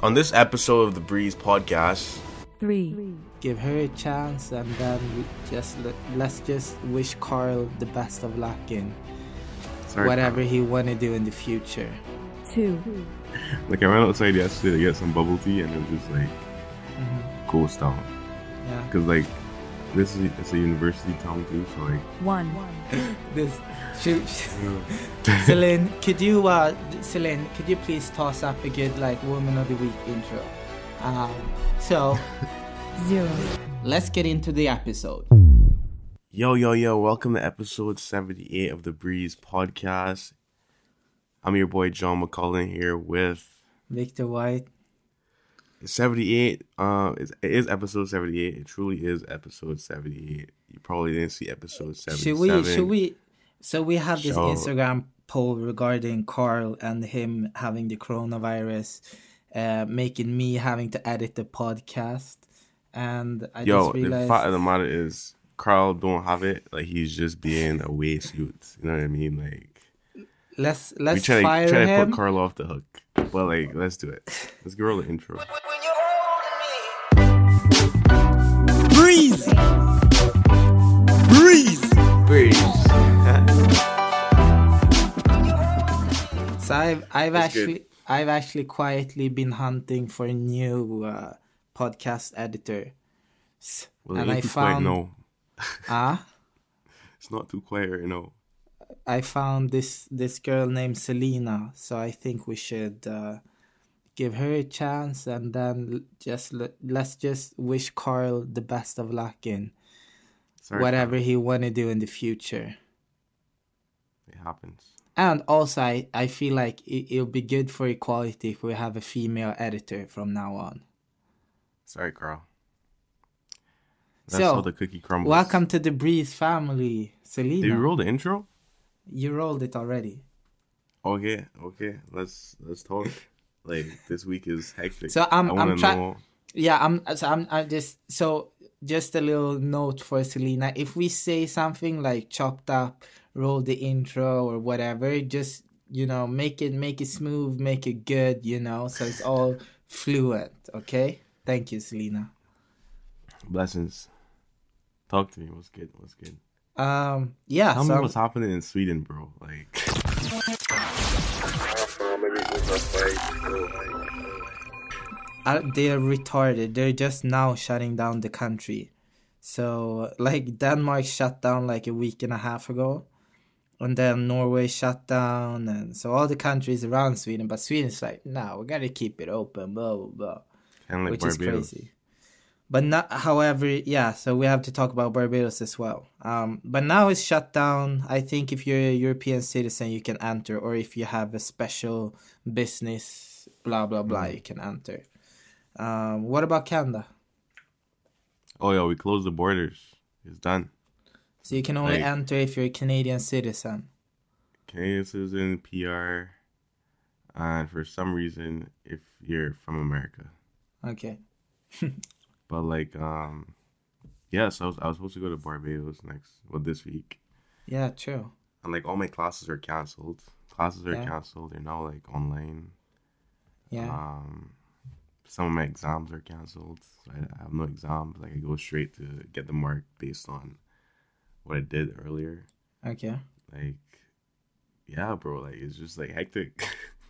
On this episode of the Breeze podcast, 3. Give her a chance, and then let's just wish Carl the best of luck in whatever he want to do in the future. 2. Like, I ran outside yesterday to get some bubble tea, and it was just like ghost town. Yeah. Cause like it's a university town too, so like 1. Celine, could you please toss up a good like Woman of the Week intro? So 0. let's get into the episode. Yo, welcome to episode 78 of the Breeze podcast. I'm your boy John McCullen here with Victor White. 78. It is episode 78. It truly is episode 78. You probably didn't see episode 77. Should we? So we have this Instagram poll regarding Carl and him having the coronavirus, making me having to edit the podcast, and I just realized. The fact of the matter is, Carl don't have it. Like, he's just being a waste youth. You know what I mean? Like, let's we try fire to him. put Carl off the hook, but like, let's do it. Let's go roll the intro. Breeze. So I've actually quietly been hunting for a new podcast editor, Well, and I found It's not too quiet right now. I found this girl named Selena, so I think we should give her a chance, and then let's just wish Carl the best of luck in whatever he want to do in the future. It happens. And also, I feel like it'll be good for equality if we have a female editor from now on. Sorry, Carl. That's how the cookie crumbles. Welcome to the Breeze family, Selena. Did you roll the intro? You rolled it already. Okay. Let's talk. Like, this week is hectic. So I'm trying. Yeah, I'm just a little note for Selena. If we say something like chopped up, roll the intro or whatever, just, make it smooth, make it good, so it's all fluent. Okay. Thank you, Selena. Blessings. Talk to me. What's good? Yeah. Tell me what's happening in Sweden, bro. Like, they're retarded. They're just now shutting down the country. So, like, Denmark shut down like a week and a half ago. And then Norway shut down. And so all the countries around Sweden. But Sweden's like, no, we're going to keep it open, blah, blah, blah. kind of like which Barbados. is crazy. But not, however, yeah, so we have to talk about Barbados as well. But now it's shut down. I think if you're a European citizen, you can enter. Or if you have a special business, blah, blah, blah, you can enter. What about Canada? Oh, yeah, we closed the borders. It's done. So you can only enter if you're a Canadian citizen. Canadian citizen, PR, and for some reason, if you're from America. Okay. But like, yeah, so I was supposed to go to Barbados this week. Yeah, true. And like, all my classes are canceled. They're now like online. Yeah. Some of my exams are canceled. So I have no exams. Like, I go straight to get the mark based on what I did earlier. Okay. Like, yeah, bro. Like, it's just like hectic.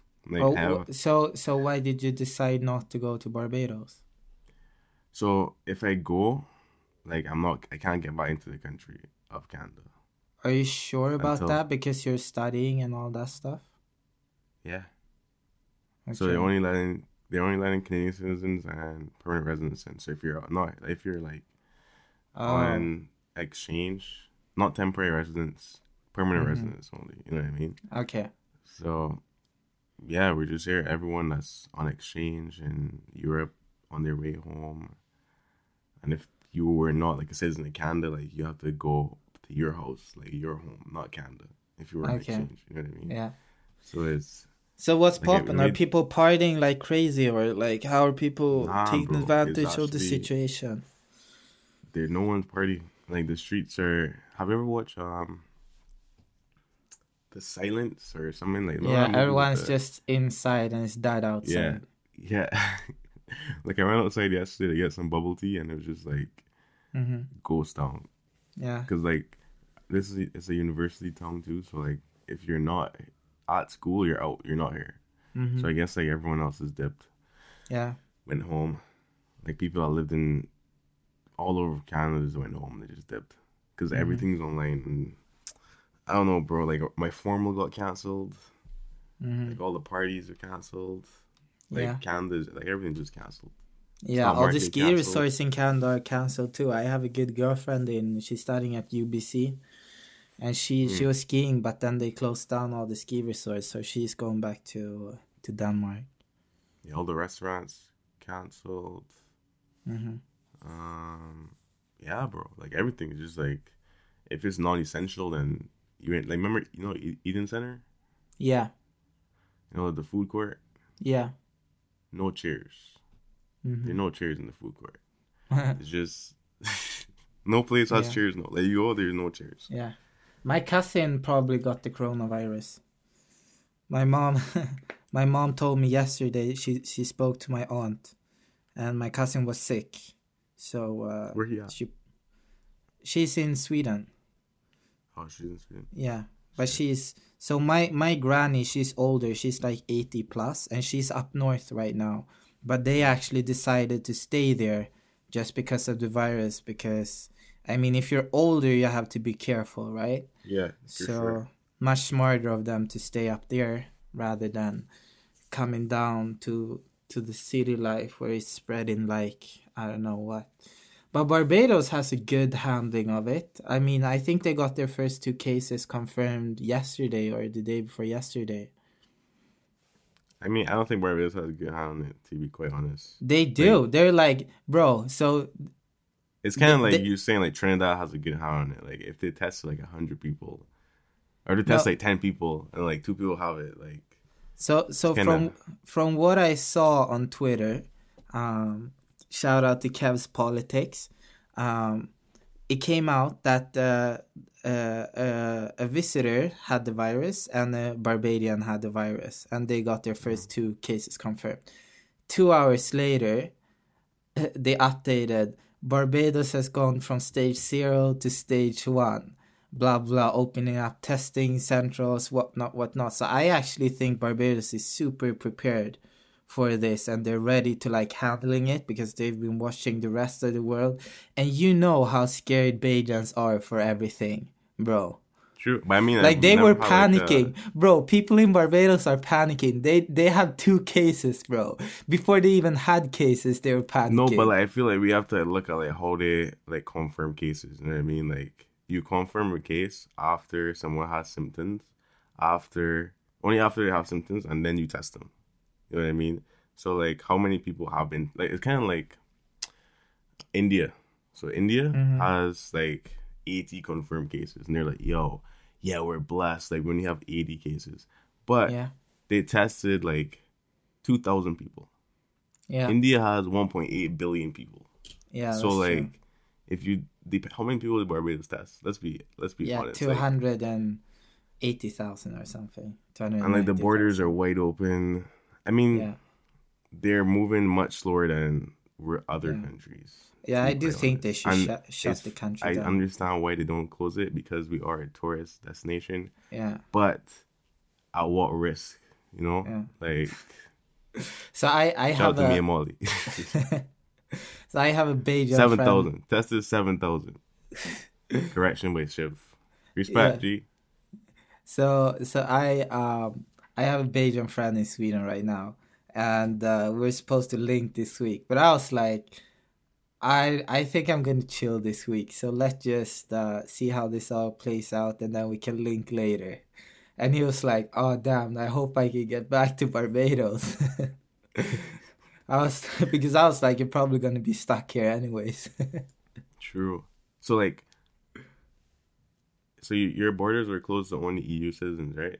So why did you decide not to go to Barbados? So if I go, like, I can't get back into the country of Canada. Are you sure about that? Because you're studying and all that stuff? Yeah. Okay. So they're only letting Canadian citizens and permanent residents in. So if you're on exchange, not temporary residents, permanent residents only. You know what I mean? Okay. So yeah, we're just here. Everyone that's on exchange in Europe on their way home. And if you were not like a citizen of Canada, like, you have to go to your house, like your home, not Canada. If you were on exchange, you know what I mean? Yeah. So what's popping? Are people partying like crazy, or like how are people taking advantage of the situation? No one's partying. Like, the streets are. Have you ever watched The Silence or something like that? Yeah, everyone's just inside and it's dead outside. Yeah, yeah, like I went outside yesterday to get some bubble tea, and it was just like ghost town. Yeah. Because like it's a university town too, so like if you're not at school, you're out. You're not here. So I guess like everyone else is dipped. Yeah. Went home. Like people that lived in all over Canada just went home. They just dipped because everything's online. And I don't know, bro. Like my formal got canceled. Like all the parties are canceled. Like Canada's like everything just canceled. Yeah, Stock all the market ski canceled. resorts in Canada are canceled too. I have a good girlfriend she's studying at UBC, and she was skiing, but then they closed down all the ski resorts, so she's going back to Denmark. Yeah, all the restaurants canceled. Yeah, bro. Like everything is just like if it's non-essential, then you ain't like. Remember, Eden Center. Yeah, The food court. yeah. No chairs. There are no chairs in the food court. It's just no place has chairs. No, like you go, there's no chairs. Yeah, my cousin probably got the coronavirus. My mom told me yesterday she spoke to my aunt, and my cousin was sick. So Where he at? She's in Sweden. Oh, she's in Sweden. Yeah, but so my granny, she's older. She's like 80 plus, and she's up north right now. But they actually decided to stay there just because of the virus. Because I mean, if you're older, you have to be careful, right? Yeah. So much smarter of them to stay up there rather than coming down to the city life where it's spreading like I don't know what. But Barbados has a good handling of it. I mean, I think they got their first 2 cases confirmed yesterday or the day before yesterday. I mean, I don't think Barbados has a good hand on it, to be quite honest. They do. They're like, bro, so... It's kind of like you're saying, like, Trinidad has a good hand on it. Like, if they test, like, 100 people, or they test, like, 10 people, and, like, 2 people have it, like... So from what I saw on Twitter, shout out to Kev's Politics, it came out that a visitor had the virus and a Barbadian had the virus, and they got their first 2 cases confirmed. 2 hours later, they updated, Barbados has gone from stage 0 to stage 1. Blah, blah, opening up testing centrals, whatnot. So I actually think Barbados is super prepared for this, and they're ready to like handling it because they've been watching the rest of the world. And you know how scared Bajans are for everything, bro. True, but I mean, like they were never panicking, bro. People in Barbados are panicking. They have 2 cases, bro. Before they even had cases, they were panicking. No, but like I feel like we have to look at like how they like confirm cases. You know what I mean? Like you confirm a case after someone has symptoms, only after they have symptoms, and then you test them. You know what I mean? So like, how many people have been like? It's kind of like India. So India has like 80 confirmed cases, and they're like, "Yo, yeah, we're blessed. Like when you have 80 cases, but they tested like 2,000 people. Yeah, India has 1.8 billion people. Yeah, so like, true. if you how many people did Barbados test? Let's be honest. 280,000 or something. And like the borders are wide open. I mean, they're moving much slower than other countries. Yeah, I do think they should shut the country down. I understand why they don't close it because we are a tourist destination. Yeah. But at what risk? You know? Yeah. Like. So I shout have out to me and Molly. So I have a Bajan 7,000. Tested 7,000. Correction by Shiv. Respect, G. So I have a Bajan friend in Sweden right now, and we're supposed to link this week. But I was like, I think I'm gonna chill this week. So let's just see how this all plays out, and then we can link later. And he was like, "Oh damn! I hope I can get back to Barbados." Because I was like, "You're probably gonna be stuck here anyways." True. So like. So your borders are closed to only EU citizens, right?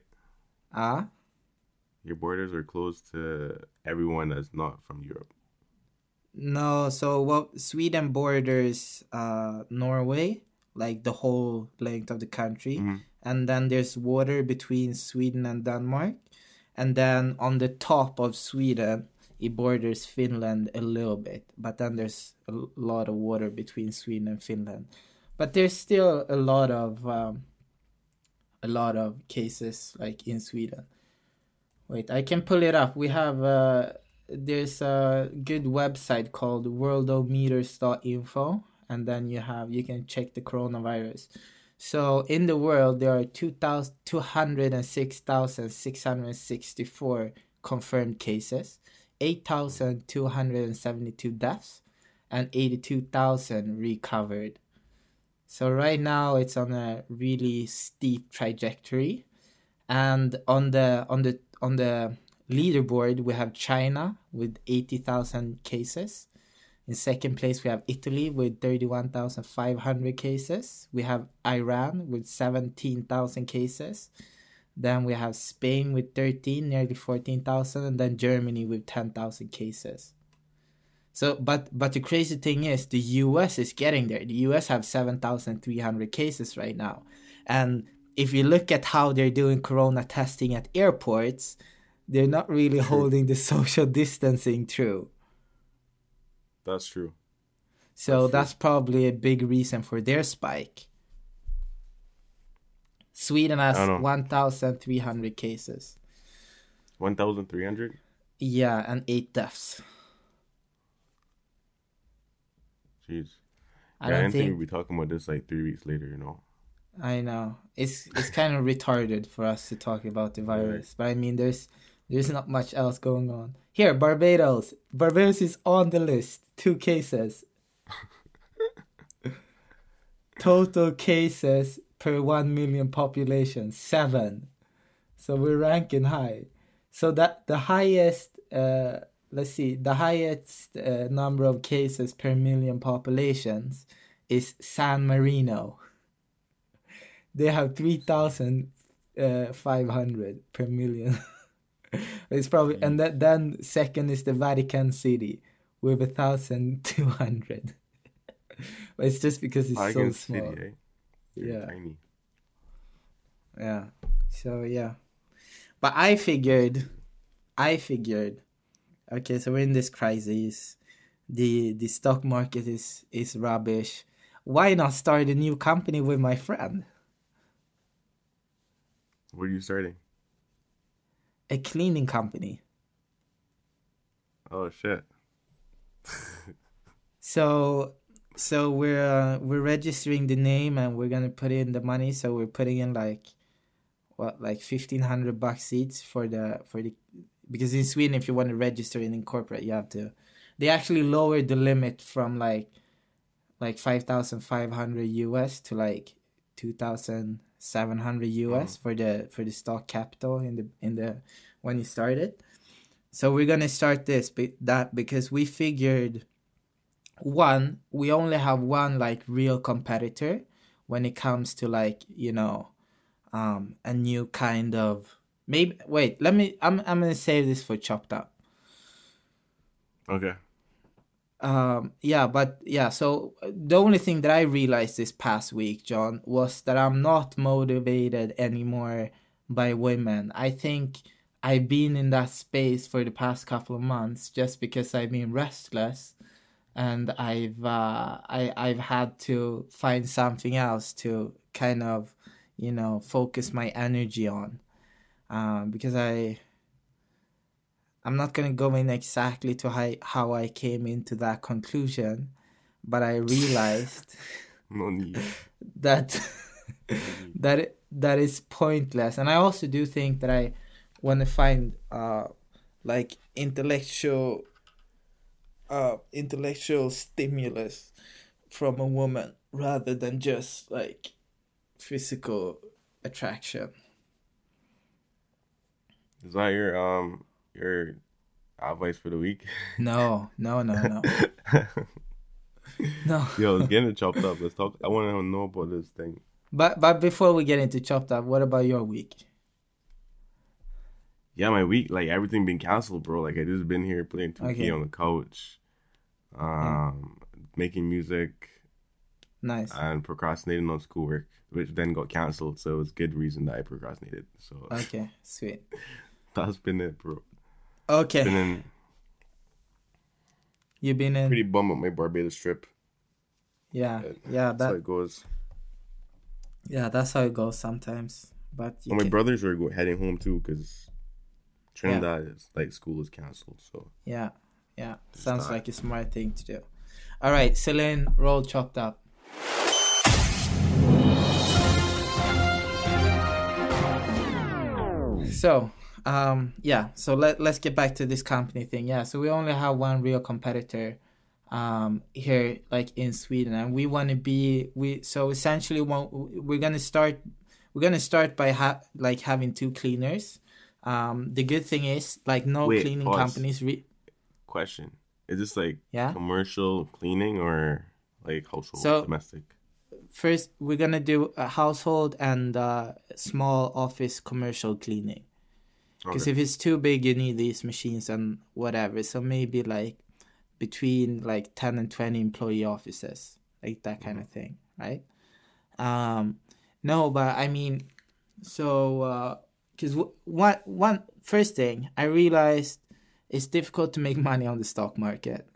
Your borders are closed to everyone that's not from Europe. No, so Sweden borders Norway, like the whole length of the country. Mm-hmm. And then there's water between Sweden and Denmark. And then on the top of Sweden it borders Finland a little bit, but then there's a lot of water between Sweden and Finland. But there's still a lot of cases like in Sweden. Wait, I can pull it up. We have there's a good website called worldometers.info, and then you can check the coronavirus. So in the world there are 206,664 confirmed cases, 8,272 deaths, and 82,000 recovered. So right now it's on a really steep trajectory, and on the leaderboard we have China with 80,000 cases. In second place we have Italy with 31,500 cases. We have Iran with 17,000 cases. Then we have Spain with 13, nearly 14,000, and then Germany with 10,000 cases. So, but the crazy thing is, the US is getting there. The US have 7,300 cases right now. And if you look at how they're doing corona testing at airports, they're not really holding the social distancing true. That's true. So that's probably a big reason for their spike. Sweden has 1,300 cases. 1,300? Yeah, and 8 deaths. Jeez. I didn't think we'd be talking about this like 3 weeks later, you know. I know. It's kind of retarded for us to talk about the virus. Right. But I mean, there's not much else going on. Here, Barbados. Barbados is on the list. 2 cases. Total cases per 1 million population, 7. So we're ranking high. So that the highest, the highest number of cases per million populations is San Marino. They have 3,500 per million. It's probably, and then second is the Vatican City with 1,200. But it's just because it's so small. City, eh? Yeah. Tiny. Yeah. So yeah. But I figured, okay, so we're in this crisis. The stock market is rubbish. Why not start a new company with my friend? What are you starting? A cleaning company. Oh shit. So we're registering the name and we're gonna put in the money. So we're putting in like $1,500 each for the because in Sweden if you want to register and incorporate you have to. They actually lowered the limit from like 5,500 US to like 2,700 US for the stock capital in the when you started. So we're gonna start because we figured we only have one like real competitor when it comes to like, you know, a new kind of maybe. Wait, I'm gonna save this for Chopped Up. Okay. So the only thing that I realized this past week, John, was that I'm not motivated anymore by women. I think I've been in that space for the past couple of months just because I've been restless, and I've had to find something else to kind of, you know, focus my energy on, because I'm not going to go in exactly to how I came into that conclusion, but I realized no need. that is pointless. And I also do think that I want to find like intellectual stimulus from a woman rather than just like physical attraction. Is that your advice for the week? No. No. Yo, let's get it Chopped Up. Let's talk. I want to know about this thing. But before we get into Chopped Up, what about your week? Yeah, my week, like everything been canceled, bro. Like I just been here playing 2K on the couch, making music. Nice. And procrastinating on schoolwork, which then got canceled. So it's good reason that I procrastinated. So okay, sweet. That's been it, bro. Okay. You've been in. Pretty bummed with my Barbados trip. Yeah, But yeah, that's how that it goes. yeah, that's how it goes sometimes. But you Well, my can, brothers are heading home too because Trinidad is like school is canceled. So yeah, Just sounds not. like a smart thing to do. All right, Celine, roll chopped up. So, so let's get back to this company thing. Yeah, so we only have one real competitor here, like in Sweden, and we want to be so essentially we're gonna start by having two cleaners. The good thing is like no Wait, cleaning pause. companies. question: is this like Yeah. commercial cleaning or like household So- domestic? First, we're gonna do a household and small office commercial cleaning. Because Okay. if it's too big, you need these machines and whatever. So maybe like between like 10 and 20 employee offices, like that kind of thing, right? No, but I mean, so because one first thing I realized it's difficult to make money on the stock market.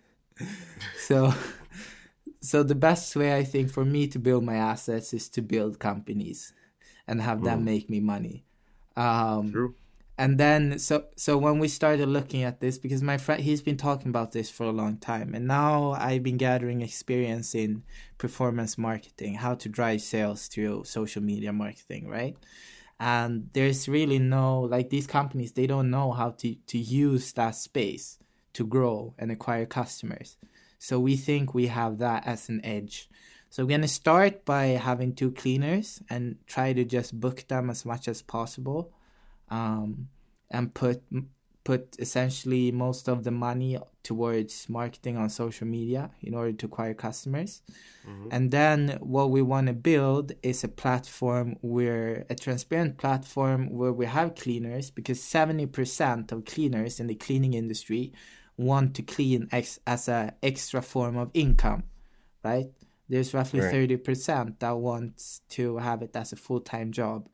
So the best way I think for me to build my assets is to build companies and have them make me money. True. And then so when we started looking at this, because my friend he's been talking about this for a long time, and now I've been gathering experience in performance marketing, how to drive sales through social media marketing, right? And there's really no, like, these companies, they don't know how to use that space to grow and acquire customers. So we think we have that as an edge. So we're going to start by having two cleaners and try to just book them as much as possible, and put essentially most of the money towards marketing on social media in order to acquire customers. And then what we want to build is a transparent platform where we have cleaners, because 70% of cleaners in the cleaning industry want to clean as a extra form of income, right? There's roughly Right. 30% that wants to have it as a full-time job.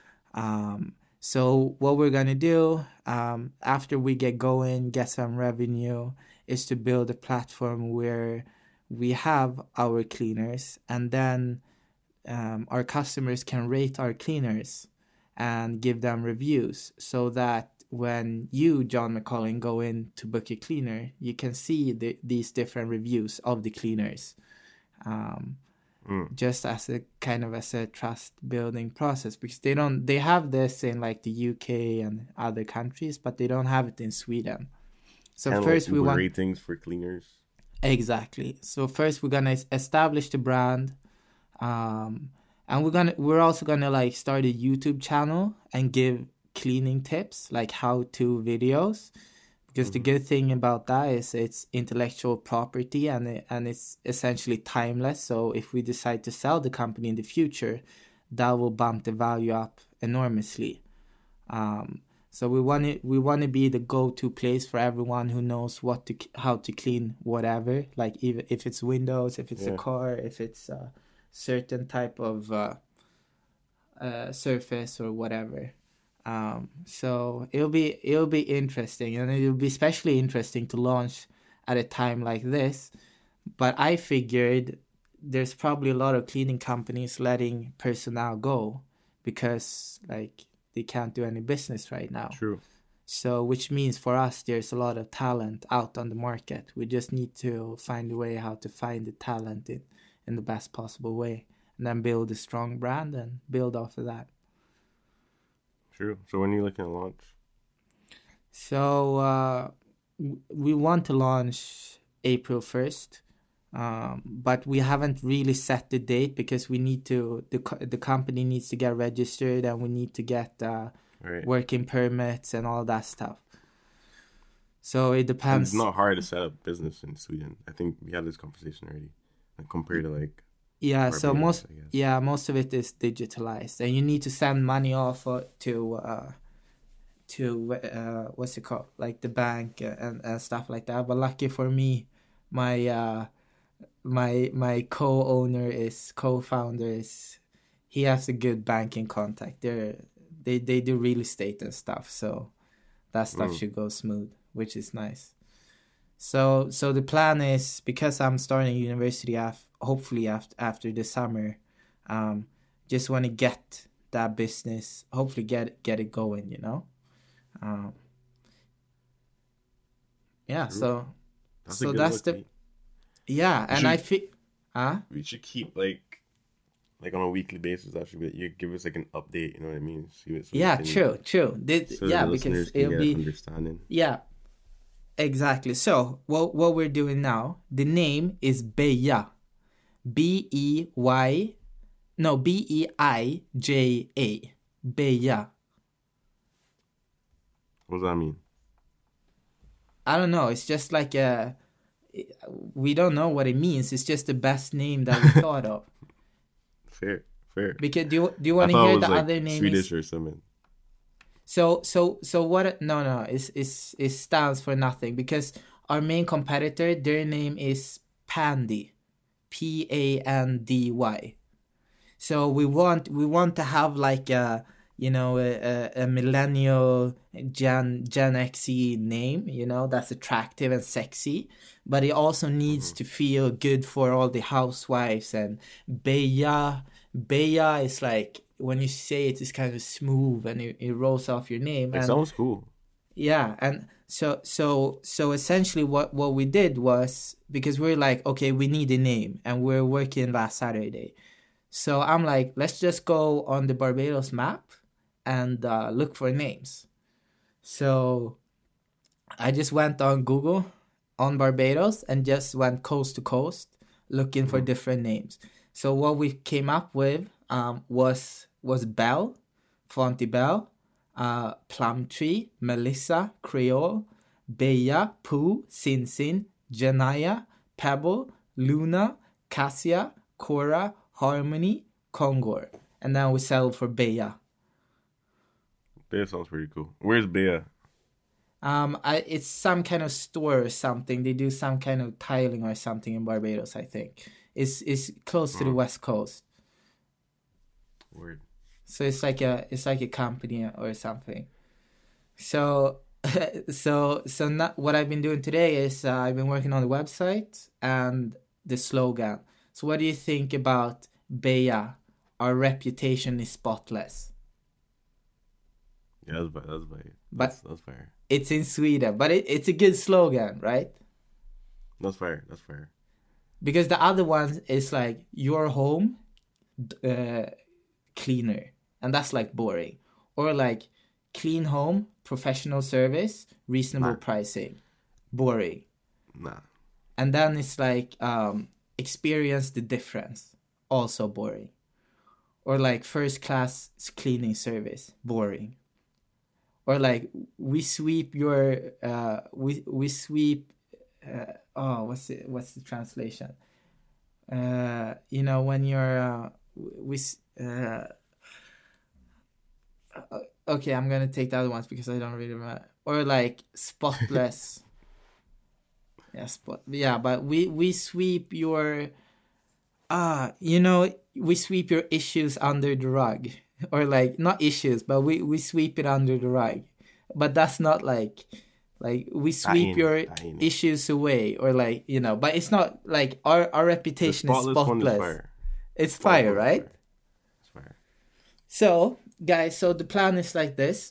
So what we're going to do after we get going, get some revenue, is to build a platform where we have our cleaners, and then our customers can rate our cleaners and give them reviews, so that when you, John McCollin, go in to book a cleaner, you can see these different reviews of the cleaners. Just as a kind of as a trust building process, because they have this in like the UK and other countries, but they don't have it in Sweden. So And first like we Uber want ratings for cleaners. exactly. So first we're gonna establish the brand, and we're also gonna like start a YouTube channel and give cleaning tips, like how-to videos. Because the good thing about that is it's intellectual property, and it's essentially timeless. So if we decide to sell the company in the future, that will bump the value up enormously. So we want to be the go-to place for everyone who knows how to clean whatever. Like even if it's windows, if it's a car, if it's a certain type of surface or whatever. So it'll be interesting, and it'll be especially interesting to launch at a time like this. But I figured there's probably a lot of cleaning companies letting personnel go because like they can't do any business right now. True. So which means for us there's a lot of talent out on the market. We just need to find a way how to find the talent in the best possible way, and then build a strong brand and build off of that. True. So when are you looking at launch? So we want to launch April 1st, but we haven't really set the date because we need to the company needs to get registered, and we need to get Right. working permits and all that stuff. So it And depends. it's not hard to set up business in Sweden. I think we had this conversation already. Like compared to like Yeah, so Barbados, I guess. most of it is digitalized, and you need to send money off to what's it called, like the bank and stuff like that. But lucky for me, my my co-founder is he has a good banking contact. They do real estate and stuff, so that stuff should go smooth, which is nice. So the plan is, because I'm starting university hopefully after the summer, just want to get that business, hopefully get it going, you know. Yeah. True. So That's so a good that's look, the mate. yeah, and I should- feel We should keep like on a weekly basis. Actually, you give us like an update. You know what I mean? See what, so we yeah, can- true. So Yeah, the because listeners can it'll get be understanding. yeah, exactly. So what we're doing now, the name is Beija, Bey, no, Beija, Beija. What does that mean? I don't know. It's just like we don't know what it means. It's just the best name that we thought of. Fair. Because do you I want to thought it hear was the like other name? Swedish or something. So what? No. It stands for nothing, because our main competitor, their name is Pandy, Pandy. So we want to have like a millennial Gen X name, you know, that's attractive and sexy, but it also needs to feel good for all the housewives. And Beija is like, when you say it, it's kind of smooth and it rolls off your name. It And sounds cool. yeah, and so essentially what we did was, because we're like, okay, we need a name, and we're working last Saturday. So I'm like, let's just go on the Barbados map and look for names. So I just went on Google on Barbados and just went coast to coast looking for different names. So what we came up with was Belle, Fontibelle, Plumtree, Melissa, Creole, Beija, Pooh, Sin, Janaya, Pebble, Luna, Cassia, Cora, Harmony, Kongor. And then we settled for Beija. Bea sounds pretty cool. Where's Bea? It's some kind of store or something. They do some kind of tiling or something in Barbados, I think. It's close to the West Coast. Word. So it's like a company or something. So not, what I've been doing today is I've been working on the website and the slogan. So what do you think about Beija? Our reputation is spotless. Yeah, that's fire. But That's fire. it's in Sweden, but it's a good slogan, right? That's fire. That's fire. Because the other one is like your home cleaner, and that's like boring. Or like clean home, professional service, reasonable pricing, boring. Nah. And then it's like experience the difference, also boring. Or like first class cleaning service, boring. Or like we sweep your we sweep what's the translation? You know, when you're okay, I'm gonna take the other ones because I don't really remember. Or like spotless. But we sweep your we sweep your issues under the rug. Or like not issues, but we sweep it under the rug. But that's not like we sweep your issues away, or like, you know, but it's not like our reputation is spotless. Fire. It's fire, right? It's fire. So guys, the plan is like this.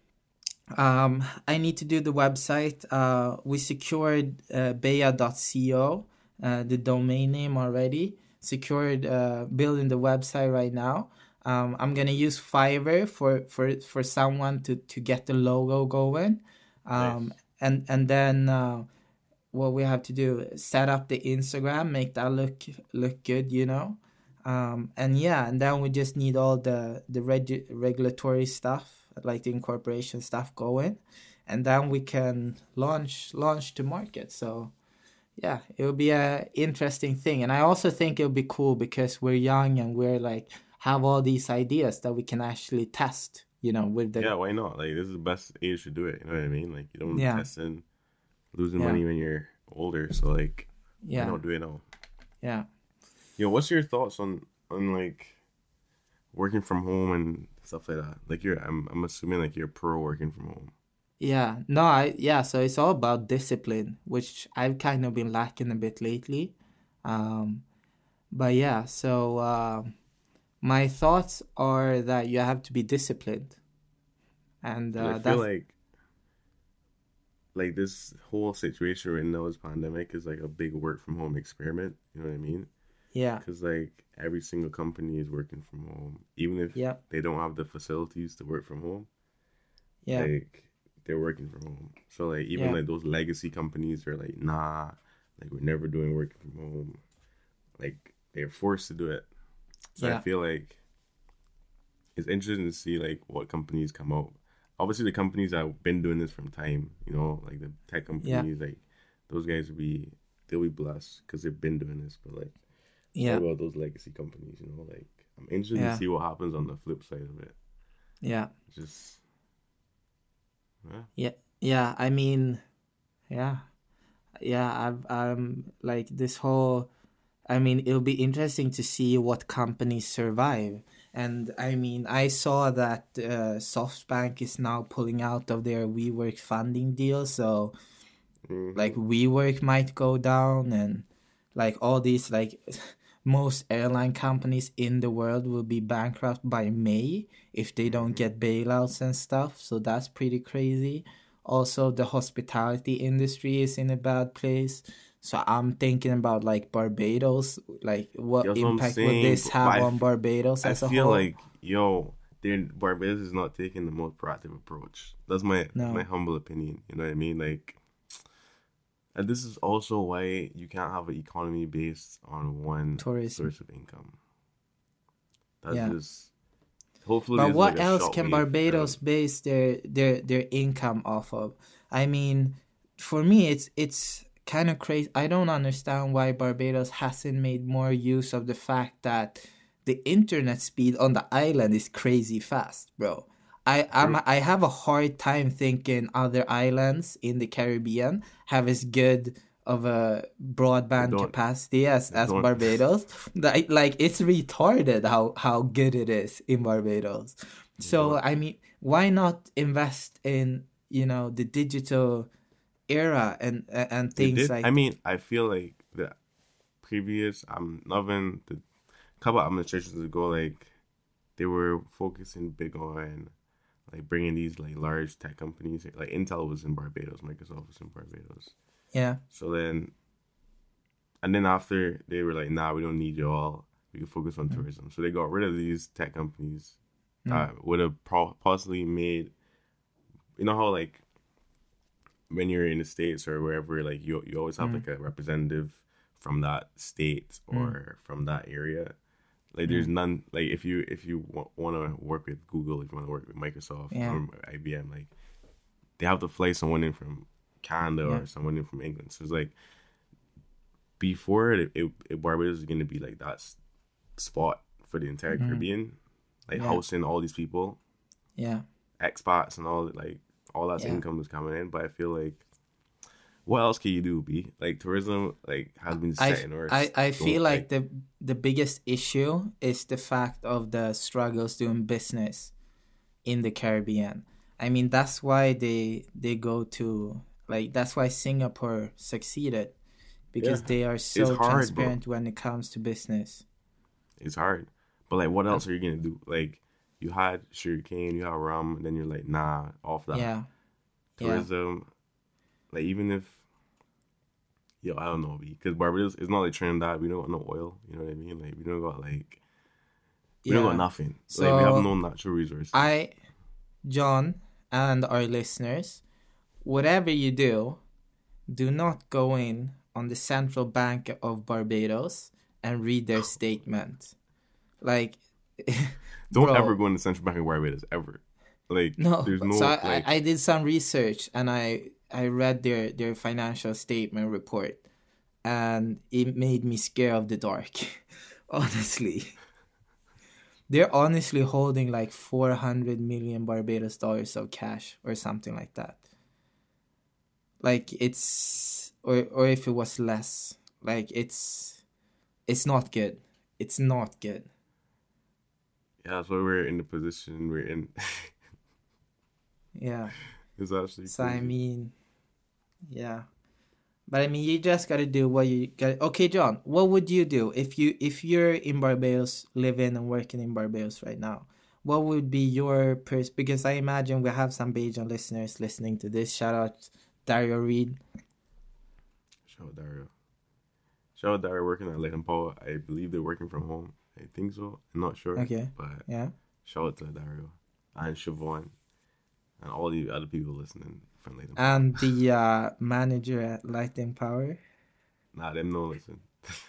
I need to do the website. We secured beija.co, the domain name already. Secured building the website right now. I'm gonna use Fiverr for someone to get the logo going. Nice. And then what we have to do is set up the Instagram, make that look good, you know. And then we just need all the regulatory stuff, like the incorporation stuff going, and then we can launch to market. So yeah, it will be a interesting thing. And I also think it'll be cool because we're young and we're like have all these ideas that we can actually test, you know, with the... Yeah, why not? Like, this is the best age to do it. You know what I mean? Like, you don't test in losing money when you're older. So, like, why not do it now? Yeah. Yo, what's your thoughts on like working from home and stuff like that? Like, I'm assuming like you're pro working from home. Yeah, no, yeah, so it's all about discipline, which I've kind of been lacking a bit lately. Um, but yeah, so my thoughts are that you have to be disciplined, and And I feel that's like this whole situation right now, this pandemic, is like a big work from home experiment. You know what I mean? yeah, Because like every single company is working from home, even if yeah, they don't have the facilities to work from home. yeah, Like they're working from home. So like even yeah, like those legacy companies are like, nah, like we're never doing working from home. Like they're forced to do it. So I yeah, feel like it's interesting to see like what companies come out. Obviously, the companies that have been doing this from time, like the tech yeah, companies, like those guys they'll be blessed because they've been doing this. But like, what yeah, about those legacy companies? Like I'm interested to yeah, see what happens on the flip side of it. yeah, Just yeah, yeah, yeah. I mean, yeah, yeah. I'm like this whole. I mean, it'll be interesting to see what companies survive. And I mean, I saw that SoftBank is now pulling out of their WeWork funding deal, so like hmm WeWork might go down, and like all these like most airline companies in the world will be bankrupt by May if they don't hmm get bailouts and stuff. So that's pretty crazy. Also, the hospitality industry is in a bad place. So I'm thinking about like Barbados, like what that's what I'm impact would saying. this But have on Barbados I as a feel whole? like Barbados is not taking the most proactive approach. That's my No, humble opinion. You know what I mean? Like, and this is also why you can't have an economy based on one tourism. source of income. That's Yeah. just hopefully But there's like what a else can shockwave Barbados around. base their income off of? I mean, for me, it's kind of crazy. I don't understand why Barbados hasn't made more use of the fact that the internet speed on the island is crazy fast, bro. True. I have a hard time thinking other islands in the Caribbean have as good of a They broadband don't. capacity They as don't. Barbados. Like it's retarded how good it is in Barbados. They So don't. I mean, why not invest in the digital era and They things did. I like mean, I feel like the previous. I'm loving the couple administrations ago. Like they were focusing big on like bringing these like large tech companies. Like Intel was in Barbados, Microsoft was in Barbados. yeah, So then, and then after they were like, nah, we don't need you all. We can focus on mm, tourism. So they got rid of these tech companies mm, that would have possibly made, how like when you're in the States or wherever, like you always have mm, like a representative from that state mm, or from that area. Like there's mm, none. Like if you want to work with Google, if you want to work with Microsoft yeah, or IBM, like they have to fly someone in from Canada yeah, or someone in from England. So it's like before Barbados is going to be like that spot for the entire mm, Caribbean, like yeah, housing all these people, yeah, expats and all that yeah. income is coming in. But I feel like what else can you do? Be like tourism like has been I, set f- in earth. I feel Don't like like the biggest issue is the fact of the struggles doing business in the Caribbean. I mean, that's why they go to like that's why Singapore succeeded yeah, because they are it's so hard, bro. transparent when it comes to business. It's hard. But like, what Uh, else are you gonna do? Like, you had sugarcane, you had rum, and then you're like, nah, off that. yeah, yeah, Tourism, like even if I don't know, because Barbados it's not like Trinidad. We don't got no oil. You know what I mean? Like we don't got yeah. nothing. Like we have So no natural resources. I, John, and our listeners, whatever you do not go in on the Central Bank of Barbados and read their statement. Like, Don't ever bro, go into Central Bank of Barbados ever. Like no. there's So no like I did some research and I read their financial statement report and it made me scared of the dark. Honestly. They're honestly holding like 400 million Barbados dollars of cash or something like that. Like it's or if it was less. Like it's not good. It's not good. yeah. That's why we're in the position we're in. Yeah. It's actually So I crazy. mean, yeah. But I mean, you just gotta do what you got. Okay, John, what would you do if you're in Barbados, living and working in Barbados right now? What would be your Because I imagine we have some Bajan listeners listening to this. Shout out Dario Reed. Shout out Dario. Shout out Dario working at Leighton Paul. I believe they're working from home. I think so. I'm not sure. Okay. But Yeah. shout out to Dario and Siobhan and all the other people listening from Leighton Paul. And the manager at Lighting Power. Nah, them no listen.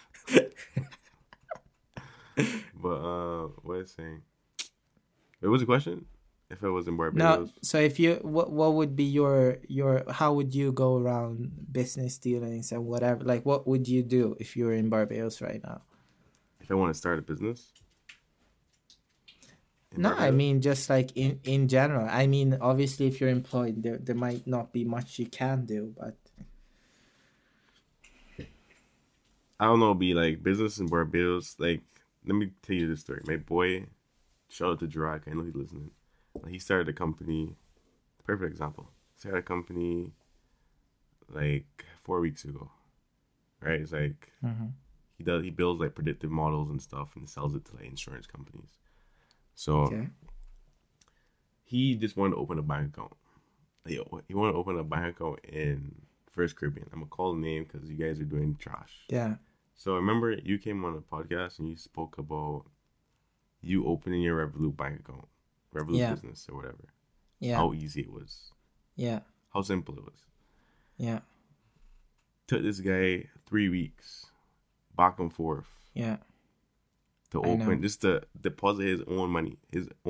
But what I was saying? What was the question? If I was in No, Barbados, so if you what would be your how would you go around business dealings and whatever? Like, what would you do if you were in Barbados right now? if I want to start a business, in No, I Barbados, mean just like in general. I mean, obviously, if you're employed, there might not be much you can do, but I don't know, be like business in Barbados. Like, let me tell you this story. My boy, shout out to Jirag. I know he's listening. He started a company. Perfect example. Started a company like 4 weeks ago. Right? It's like he builds like predictive models and stuff and sells it to like insurance companies. So okay, he just wanted to open a bank account. He wanted to open a bank account in First Caribbean. I'm gonna call the name because you guys are doing trash. yeah, So remember, you came on a podcast and you spoke about you opening your Revolut bank account, Revolut Yeah. business or whatever. yeah, How easy it was, yeah, how simple it was. yeah, Took this guy 3 weeks, back and forth, yeah, to I know. open, just to deposit his own money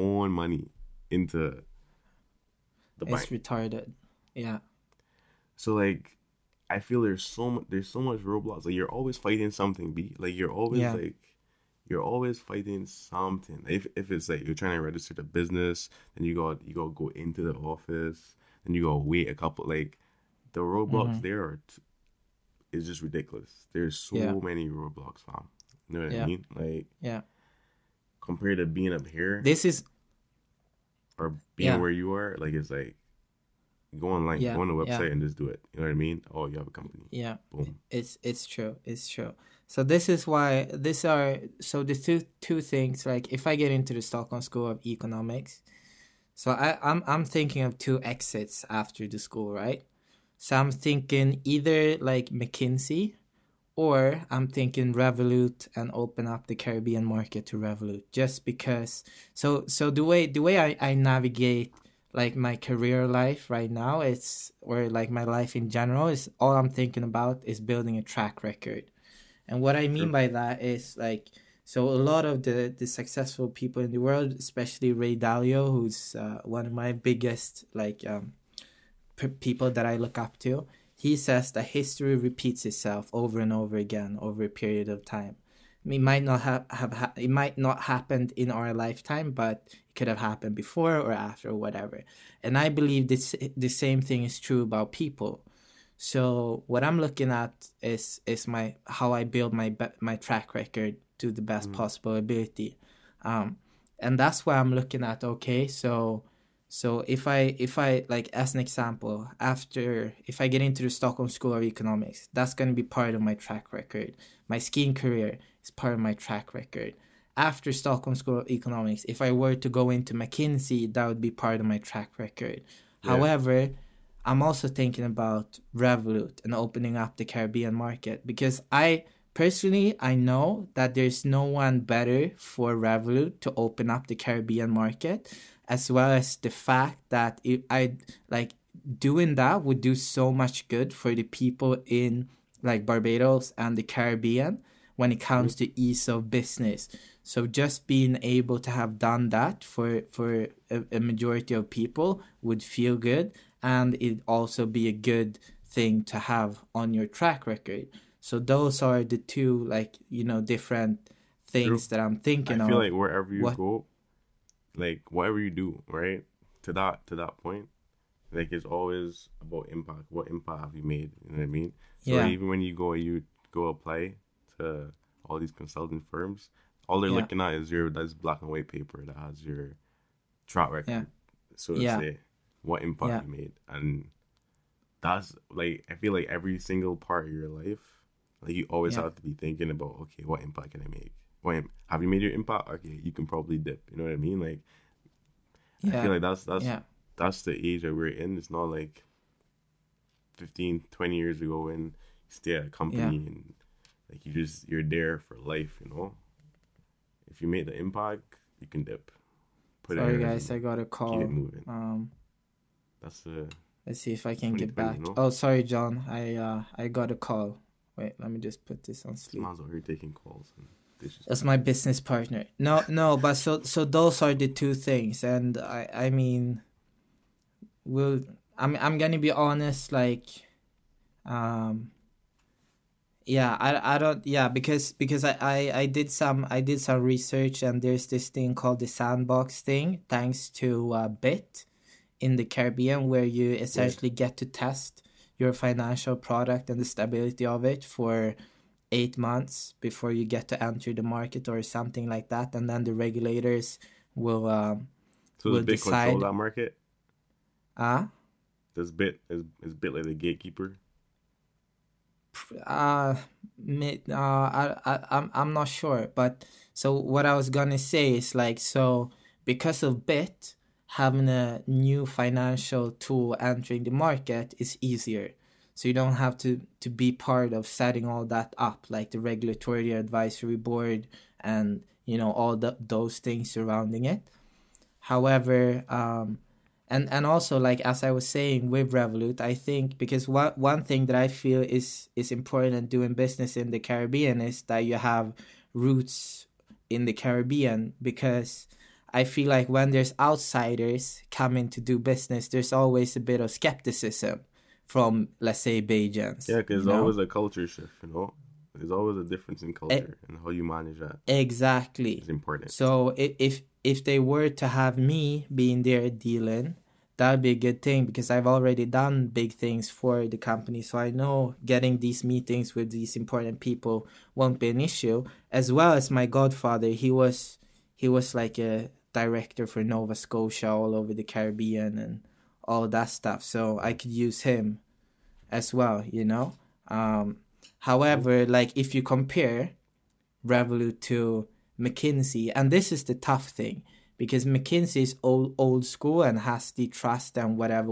into the it's bank. retarded. Yeah, So like, I feel there's so much roadblocks. Like you're always fighting something. Like you're always Yeah. you're always fighting something. If it's like you're trying to register the business, then you got go into the office, then you gotta wait a couple. Like the roadblocks there are is just ridiculous. There's so Yeah. many roadblocks, fam. You know what I Yeah. mean? Like yeah. compared to being up here This is or being Yeah. where you are, like it's like go online, Yeah, go on the yeah. website and just do it. You know what I mean? Oh, you have a company. yeah. Boom. It's true. It's true. So this is why the two things, like if I get into the Stockholm School of Economics, so I'm thinking of two exits after the school, right? So I'm thinking either like McKinsey, or I'm thinking Revolut and open up the Caribbean market to Revolut, just because. So the way I navigate like my career life right now, or like my life in general, is all I'm thinking about is building a track record. And what I mean by that is like, so a lot of the successful people in the world, especially Ray Dalio, who's one of my biggest like people that I look up to, he says that history repeats itself over and over again over a period of time. It might not it might not happened in our lifetime, but it could have happened before or after or whatever. And I believe the same thing is true about people. So what I'm looking at is how I build my track record to the best possible ability, and that's why I'm looking at. Okay, so if I like, as an example, if I get into the Stockholm School of Economics, that's going to be part of my track record. My skiing career is part of my track record. After Stockholm School of Economics, if I were to go into McKinsey, that would be part of my track record. Yeah. However, I'm also thinking about Revolut and opening up the Caribbean market, because I know that there's no one better for Revolut to open up the Caribbean market, as well as the fact that doing that would do so much good for the people in like Barbados and the Caribbean when it comes to ease of business. So just being able to have done that for a majority of people would feel good, and it'd also be a good thing to have on your track record. So those are the two, like, different things that I'm thinking of. I feel like wherever you What- go, like whatever you do, right, to that point, like it's always about impact. What impact have you made? You know what I mean? So Yeah. even when you go apply to all these consulting firms, all they're Yeah. looking at is that's black and white paper that has your track record. Yeah. So to Yeah. say, what impact Yeah. you made, and that's like I feel like every single part of your life, like you always Yeah. have to be thinking about, okay, what impact can I make? Have you made your impact? Okay, you can probably dip. You know what I mean? Like I Yeah. feel like Yeah. that's the age that we're in. It's not like 15, 20 years ago when you stay at a company and like you're there for life, you know. If you made the impact, you can dip. Put Sorry in guys, I got a keep call. it moving. That's the Let's see if I can get 2020, back. you know? Oh, sorry, John. I got a call. Wait, let me just put this on sleep. smiles out here taking calls and dishes. That's my business partner. No, but so those are the two things, and I mean, I'm gonna be honest, like, yeah, I don't, yeah, because I did some research, and there's this thing called the sandbox thing, thanks to Bit in the Caribbean, where you essentially get to test your financial product and the stability of it for 8 months before you get to enter the market or something like that, and then the regulators will So will does Bit decide. control that market? Ah. Does Bit is Bit like the gatekeeper? I'm not sure, but so what I was gonna say is like, so because of Bit having a new financial tool entering the market is easier, so you don't have to be part of setting all that up, like the regulatory advisory board and all those things surrounding it. However, and also, like as I was saying with Revolut, I think because one thing that I feel is important doing business in the Caribbean is that you have roots in the Caribbean, because I feel like when there's outsiders coming to do business, there's always a bit of skepticism from, let's say, Bajans. Yeah, because there's always a culture shift, you know? There's always a difference in culture and how you manage that. Exactly. It's important. So if they were to have me being there dealing, that would be a good thing, because I've already done big things for the company. So I know getting these meetings with these important people won't be an issue. As well as my godfather, he was like a director for Nova Scotia all over the Caribbean and all that stuff. So I could use him as well, However, like if you compare Revolut to McKinsey, and this is the tough thing, because McKinsey is old school and has the trust and whatever,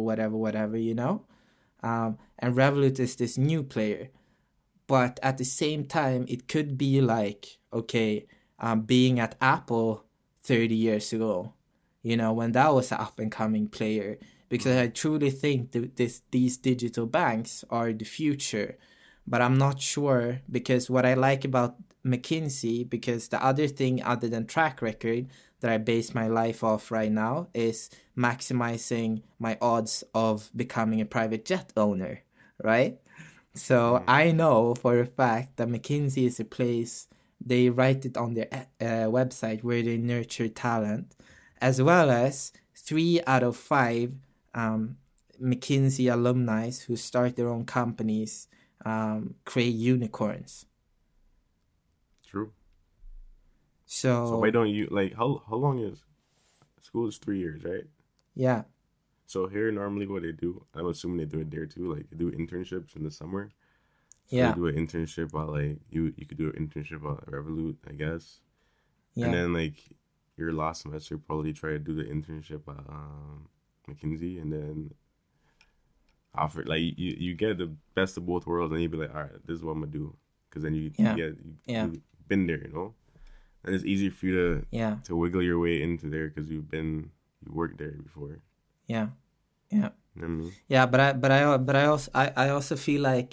and Revolut is this new player. But at the same time, it could be like, okay, being at Apple 30 years ago, when that was an up-and-coming player. Because I truly think these digital banks are the future. But I'm not sure, because what I like about McKinsey, because the other thing other than track record that I base my life off right now is maximizing my odds of becoming a private jet owner, right? So I know for a fact that McKinsey is a place, they write it on their website, where they nurture talent, as well as 3 out of 5 McKinsey alumni who start their own companies create unicorns. True. So why don't you, like, how long is school? Is 3 years, right? Yeah. So here normally what they do, I'm assuming they do it there too, like they do internships in the summer. So Yeah. they do an internship at, like, you could do an internship at Revolut, I guess. Yeah. And then like your last semester probably try to do the internship at McKinsey, and then after, like, you get the best of both worlds, and you be like, all right, this is what I'm gonna do, because then you've been there, and it's easier for you to wiggle your way into there because you worked there before. Yeah. You know what I mean? Yeah, but I also feel like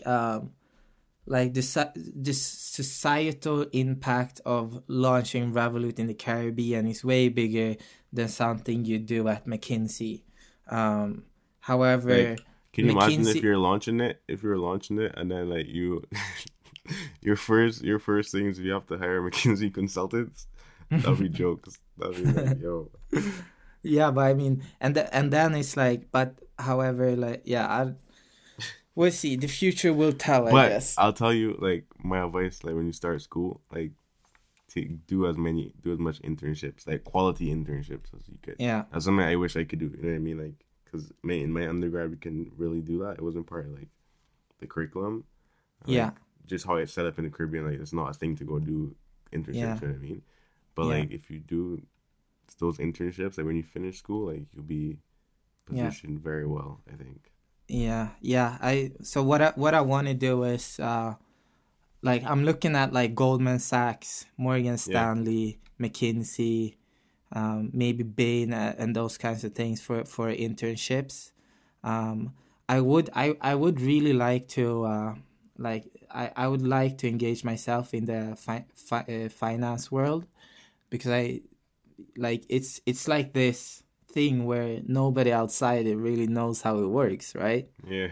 this societal impact of launching Revolut in the Caribbean is way bigger than something you do at McKinsey. However, like, can you imagine if you're launching it, and then like you your first things, you have to hire McKinsey consultants? That'd be jokes. That'd be like, yo. Yeah, but I mean, and then it's like, but however, like, we'll see. The future will tell, I guess. I'll tell you, like, my advice, like, when you start school, like, do as much internships, like quality internships as you could. Yeah. That's something I wish I could do. You know what I mean? Like, because in my undergrad we can really do that. It wasn't part of like the curriculum. Yeah. Just how it's set up in the Caribbean, like it's not a thing to go do internships. Yeah. You know what I mean? But Yeah. like if you do those internships, like when you finish school, like you'll be positioned very well, I think. Yeah. So what I want to do is like I'm looking at like Goldman Sachs, Morgan Stanley, McKinsey, maybe Bain and those kinds of things for internships. I would really like to I would like to engage myself in the finance world, because it's like this thing where nobody outside it really knows how it works, right? Yeah.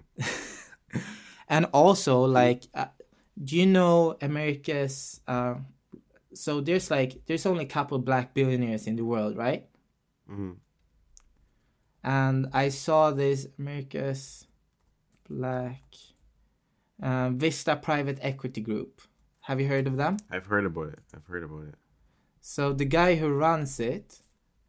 And also like do you know America's so there's only a couple Black billionaires in the world, right? Mm-hmm. And I saw this America's Black Vista Private Equity Group. Have you heard of them? I've heard about it. So the guy who runs it,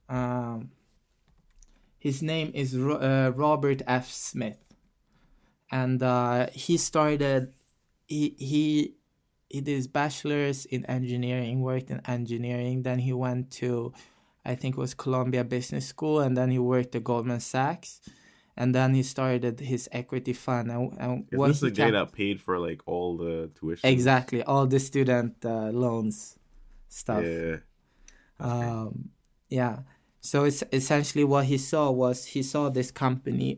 his name is Robert F. Smith, and he started. He did his bachelor's in engineering, worked in engineering. Then he went to, I think it was Columbia Business School, and then he worked at Goldman Sachs, and then he started his equity fund. And Is this the guy that paid for like all the tuition? Exactly, all the student loans stuff. Yeah. Yeah. So it's essentially what he saw this company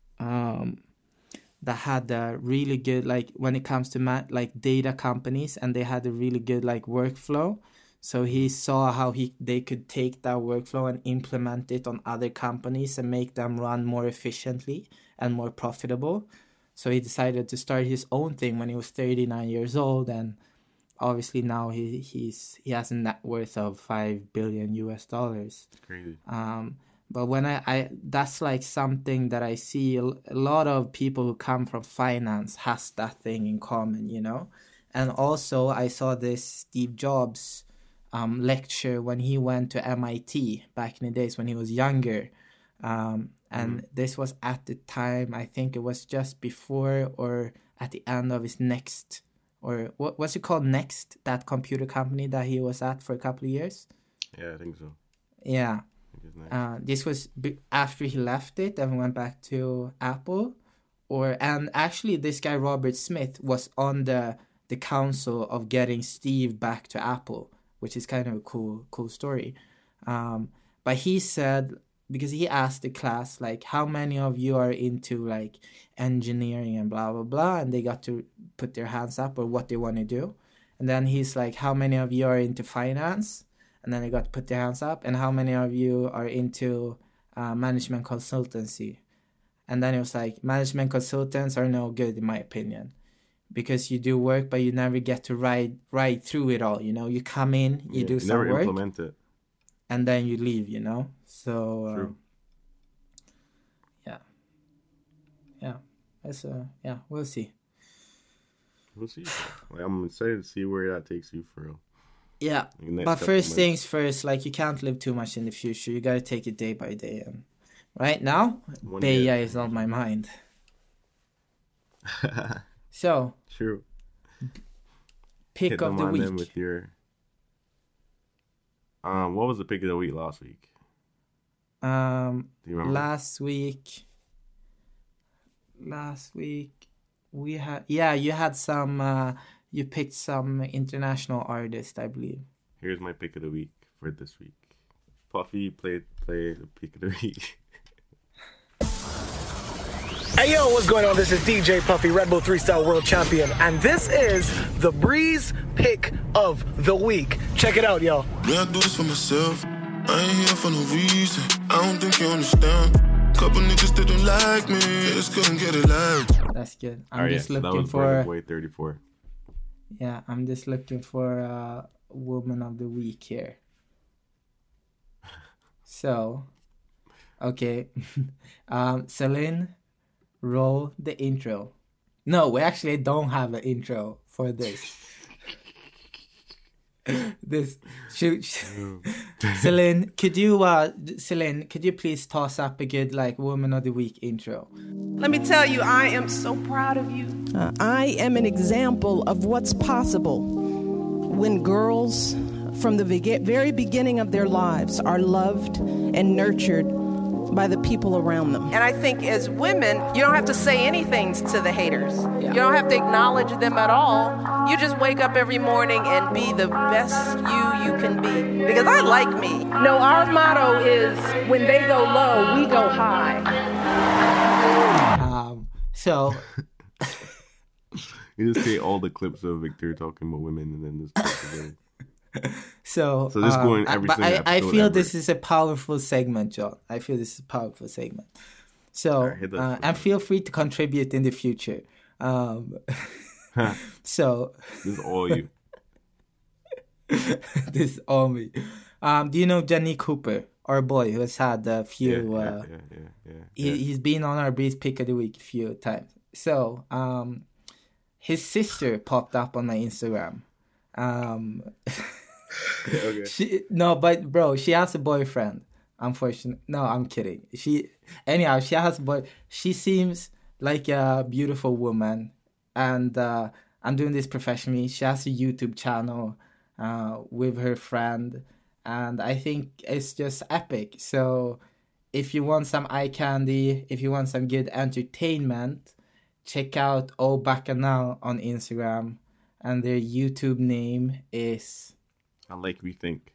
that had a really good, like when it comes to like data companies, and they had a really good like workflow. So he saw how they could take that workflow and implement it on other companies and make them run more efficiently and more profitable. So he decided to start his own thing when he was 39 years old, and obviously now he has a net worth of $5 billion US. Crazy. But when I that's like something that I see a lot of people who come from finance has that thing in common, you know. And also I saw this Steve Jobs lecture when he went to MIT back in the days when he was younger. And this was at the time, I think it was just before or at the end of his Next, or what's it called, Next, that computer company that he was at for a couple of years. Yeah, I think so. Yeah. Nice. This was after he left it and went back to Apple. And actually this guy Robert Smith was on the council of getting Steve back to Apple, which is kind of a cool story. But he said, because he asked the class, like, how many of you are into like engineering and blah blah blah, and they got to put their hands up or what they want to do. And then he's like, how many of you are into finance? And then they got to put their hands up. And how many of you are into management consultancy? And then it was like, management consultants are no good in my opinion, because you do work but you never get to ride through it all, you know. You come in, you do some never work, implement it, and then you leave, you know. So True. yeah, that's we'll see. We'll see. Like, I'm excited to see where that takes you for real. Yeah, but first things first, like, you can't live too much in the future. You gotta take it day by day. And right now, Beya is on my mind. So, true. Pick of the week. With your... what was the pick of the week last week? Do you remember? Last week we had, you had some. You picked some international artist, I believe. Here's my pick of the week for this week. Puffy, play the pick of the week. Hey yo, what's going on? This is DJ Puffy, Red Bull 3-Star World Champion, and this is the Breeze Pick of the Week. Check it out, yo. Yeah, I do this for myself. I ain't here for no reason. I don't think you understand. Couple niggas didn't like me, just couldn't get it live. That's good. I'm just looking for. Burna Boy 34. Yeah, I'm just looking for Woman of the Week here. So, okay. Celine, roll the intro. No, we actually don't have an intro for this. This Celine, could you please toss up a good like Woman of the Week intro? Let me tell you, I am so proud of you. I am an example of what's possible when girls, from the very beginning of their lives, are loved and nurtured by the people around them. And I think as women, you don't have to say anything to the haters. Yeah. You don't have to acknowledge them at all. You just wake up every morning and be the best you can be. Because I like me. No, our motto is, when they go low, we go high. So... You just take all the clips of Victor talking about women and then just put it together. So this going every single episode I feel ever. This is a powerful segment, John. I feel this is a powerful segment. So right, and feel free to contribute in the future. So this is all you. This is all me. Do you know Jenny Cooper, our boy, who has had a few? He's been on our Breeze Pick of the Week a few times. So his sister popped up on my Instagram. Okay. She has a boyfriend. Unfortunately, no, I'm kidding. She has a boy. She seems like a beautiful woman, and I'm doing this professionally. She has a YouTube channel with her friend, and I think it's just epic. So, if you want some eye candy, if you want some good entertainment, check out Oh Bacchanal on Instagram. And their YouTube name is... I Like We Think.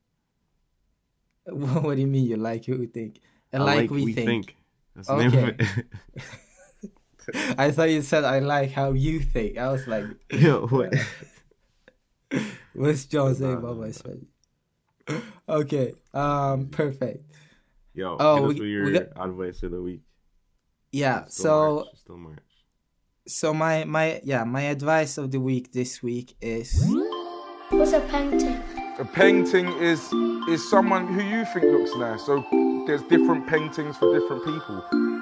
What do you mean you like who we think? I like we think. That's the okay. name of it. I thought you said I like how you think. I was like... Yo, what? What's John saying about my strategy? Okay, perfect. Yo, hit us with your advice of the week. Yeah, Still March. So my advice of the week this week is... What's a painting? A painting is someone who you think looks nice. So there's different paintings for different people.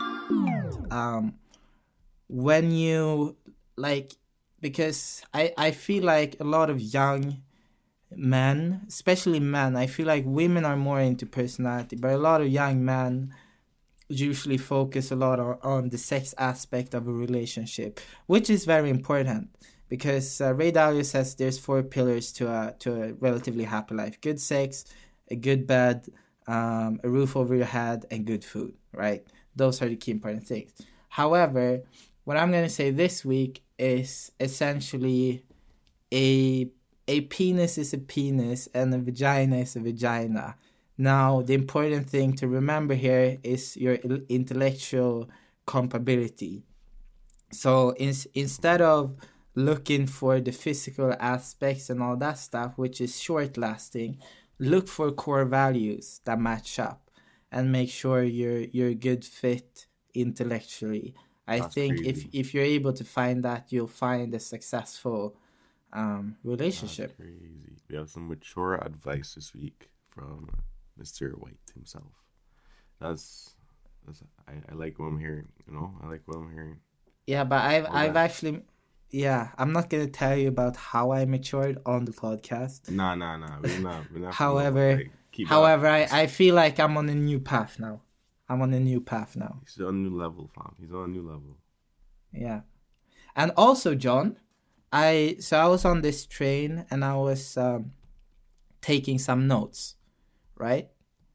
When you because I feel like a lot of young men, especially men, I feel like women are more into personality, but a lot of young men usually focus a lot on the sex aspect of a relationship, which is very important because Ray Dalio says there's 4 pillars to a relatively happy life: good sex, a good bed, a roof over your head, and good food, right? Those are the key important things. However, what I'm going to say this week is essentially a penis is a penis and a vagina is a vagina. Now, the important thing to remember here is your intellectual compatibility. So instead of looking for the physical aspects and all that stuff, which is short-lasting, look for core values that match up and make sure you're a good fit intellectually. I think if you're able to find that, you'll find a successful relationship. That's crazy. We have some mature advice this week from Mr. White himself. That's I like what I'm hearing. I like what I'm hearing. Yeah, but I've actually, I'm not gonna tell you about how I matured on the podcast. Nah. We're not. However, I feel like I'm on a new path now. He's on a new level, fam. He's on a new level. Yeah, and also, John, I was on this train and I was taking some notes, right?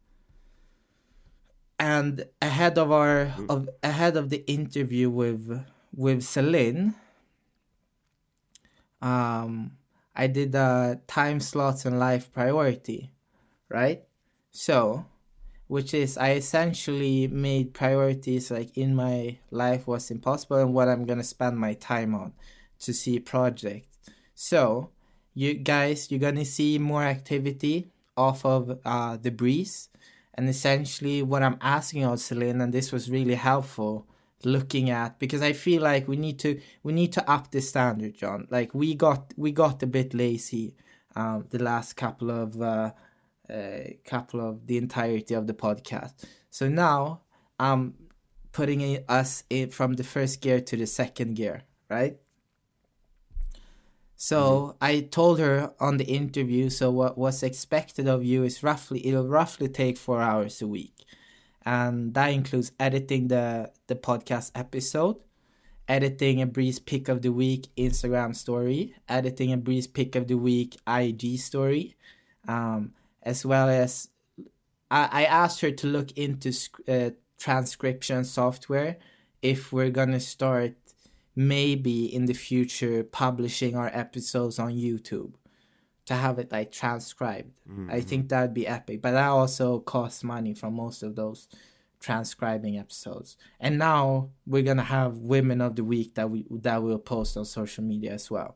And ahead of the interview with Celine, I did time slots and life priority, right? So, which is I essentially made priorities like in my life what's impossible and what I'm gonna spend my time on to see a project. So, you guys, you're gonna see more activity off of the Breeze. And essentially what I'm asking of Celine, and this was really helpful looking at, because I feel like we need to up the standard, John. Like we got a bit lazy the last couple of the entirety of the podcast. So now I'm putting us in from the first gear to the second gear, right? So I told her on the interview, so what's expected of you is it'll roughly take 4 hours a week. And that includes editing the podcast episode, editing a Breeze Pick of the Week Instagram story, editing a Breeze Pick of the Week IG story, as well as I asked her to look into transcription software if we're going to start maybe in the future publishing our episodes on YouTube to have it like transcribed. Mm-hmm. I think that'd be epic, but that also costs money from most of those transcribing episodes. And now we're gonna have Women of the Week that we'll post on social media as well.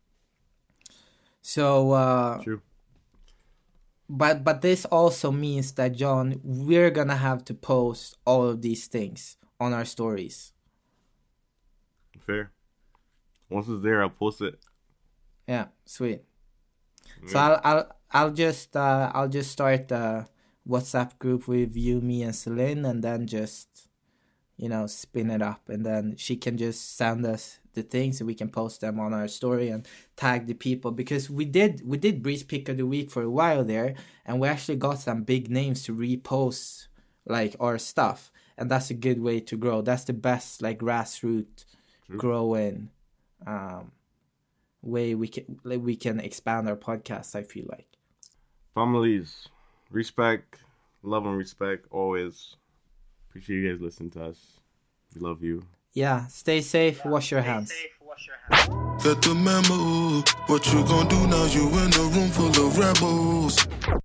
So true. But this also means that, John, we're gonna have to post all of these things on our stories. Fair. Once it's there, I'll post it. Yeah, sweet. Yeah. So I'll just start the WhatsApp group with you, me, and Celine, and then just spin it up, and then she can just send us the things and we can post them on our story and tag the people, because we did Breeze Pick of the Week for a while there, and we actually got some big names to repost like our stuff, and that's a good way to grow. That's the best like grassroots growing way we can expand our podcast, I feel like. Families, respect, love and respect always. Appreciate you guys listening to us. We love you. Yeah, stay safe, wash your hands. Got the memo. What you gonna do now? You in a room full of rebels.